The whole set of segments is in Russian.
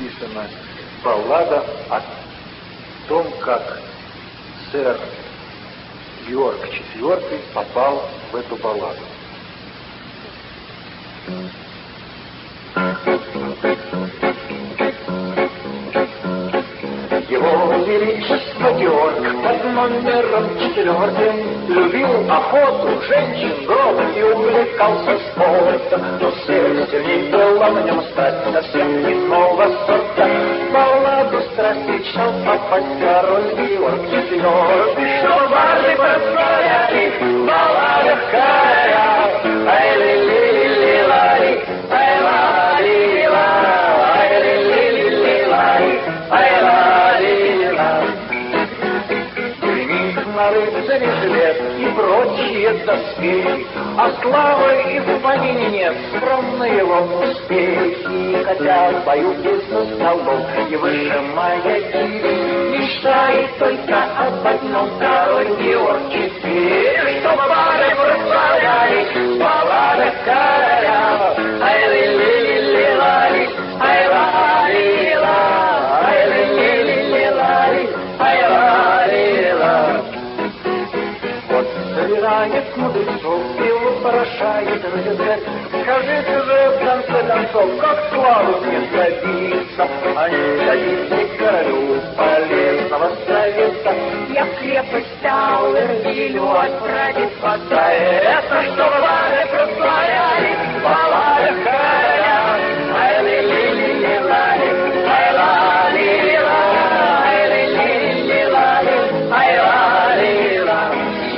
написана баллада о том, как сэр Георг IV попал в эту балладу. Его Величество Георг под номером 4 любил охоту, женщин, гроб и увлекался спортом. Но все сильней было в нем стать совсем иного сорта. Балладу страсти читал попасть король Георг IV, что барды прославляли в балладах короля. Ай-ли-ли-ли-ли-лай, ай-ла-ли-ла, ай-ли-ли-ли-ли-лай, ай-ла-ли-ла. Гремит на рыцаре жилет и прочие доспехи, а славы и в помине нет, скромны его успехи. Хотя в бою без столов и выжимая гири, мечтает только об одном король Георг IV, чтобы барды прославляли баллады короля. Ай-ли-ли-ли-ли-лай, ай-ла-ли-ла, ай-ли-ли-ли-ли-лай, ай-ла-ли-ла. Вот собирает мудрецов и вопрошает рыцарь: скажите же, в конце концов, как славу мне добиться? А не дадите королю полезного совета? Я крепость Тауэр-Виллю отправить пока это, чтобы барды прославляли баллады короля. Ай-ли-ли-ли-ли-лай, ай-ла-ли-ла, ай-ли-ли-ли-ли-лай, ай-ла-ли-ла.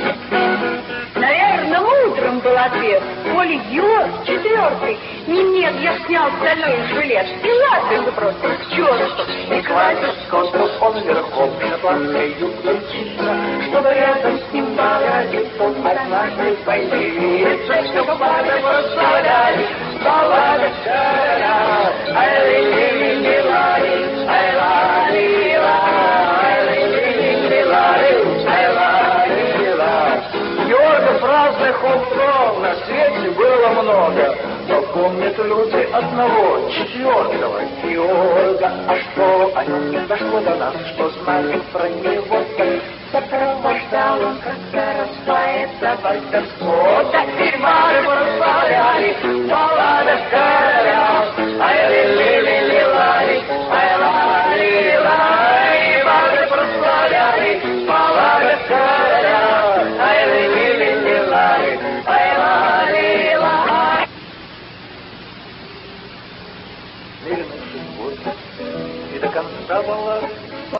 Наверное, утром был ответ. Коли Георг IV немедля снял стальной жилет, и ладно бы просто к черту. И хватит скоту он верхом на планке юго-чисто, чтобы рядом с ним поразить он однажды появится, чтобы барды прославляли баллады короля. Ай-ли-ли-ли-ли-лай, ай-ла-ли-ла, ай-ли-ли-ли-ли-лай, ай-ла-ли-ла. Георгов разных утров на свете было много, но помнят люди одного, 4-го Георга. А что о нем не дошло до нас, что знали про него так? Сопровождал он, когда распается вальтерство. Теперь барды прославляли баллады короля. Ай-ли-ли-ли-ли-лай, ай-ла-ли-лай, барды прославляли баллады короля. Ай-ли-ли-ли-ли-лай, ай-ла-ли-лай. Верной судьбой и до конца баллады